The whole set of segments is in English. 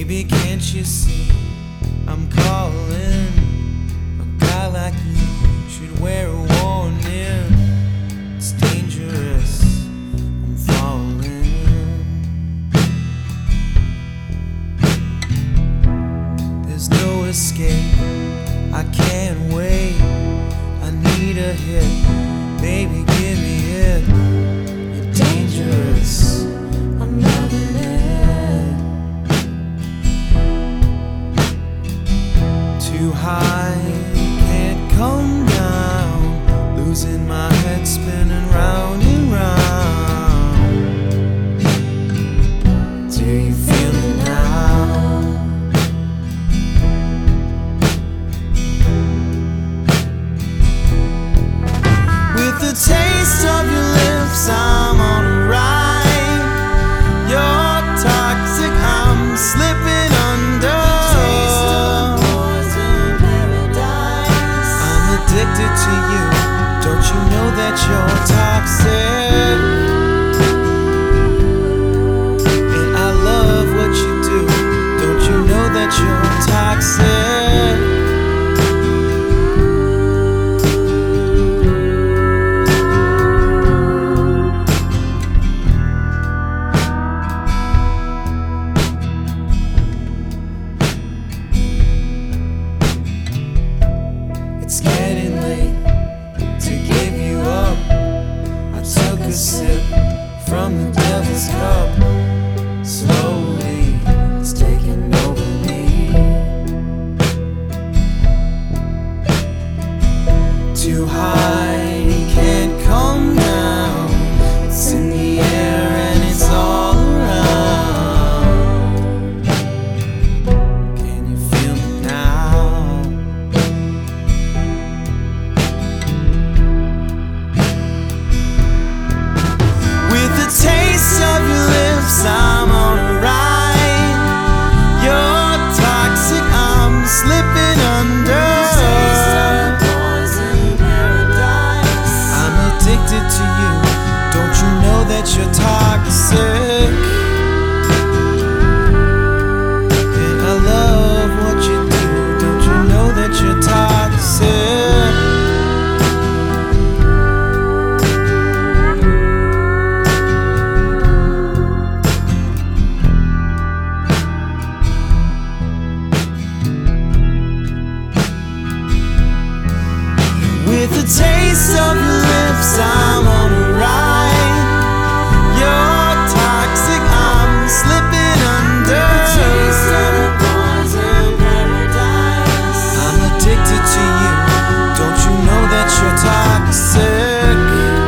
Baby, can't you see I'm calling? A guy like you should wear a warning. It's dangerous, I'm falling. There's no escape, I can't wait. I need a hit, baby, give me it. You're dangerous, I'm loving it. Too high, can't come down. Losing my head, spinning round and round. Do you feel it now? With the taste of your lips, I'm on a ride. You're toxic, I'm slipping under. Addicted to you, don't you know that you're toxic? And I love what you do, don't you know that you're toxic? It's getting late to give you up. I took a sip from the devil's cup. Slowly, it's taking over me. Too high, can't come down. It's in the air and it's all around. Can you feel me now? Taste of your lips, I'm on a ride. You're toxic, I'm slipping under. I'm addicted to you, don't you know that you're toxic? And I love what you do, don't you know that you're toxic? With the taste of your lips, I'm on a ride. You're toxic, I'm slipping under. I'm addicted to you, don't you know that you're toxic?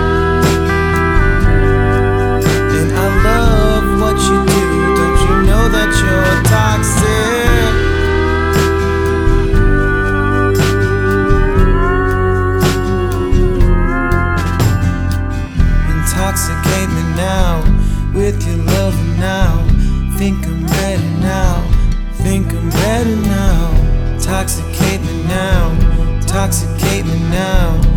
And I love what you do, don't you know that you're toxic? Intoxicate me now with your love now. Think I'm ready now. Think I'm ready now. Intoxicate me now. Intoxicate me now.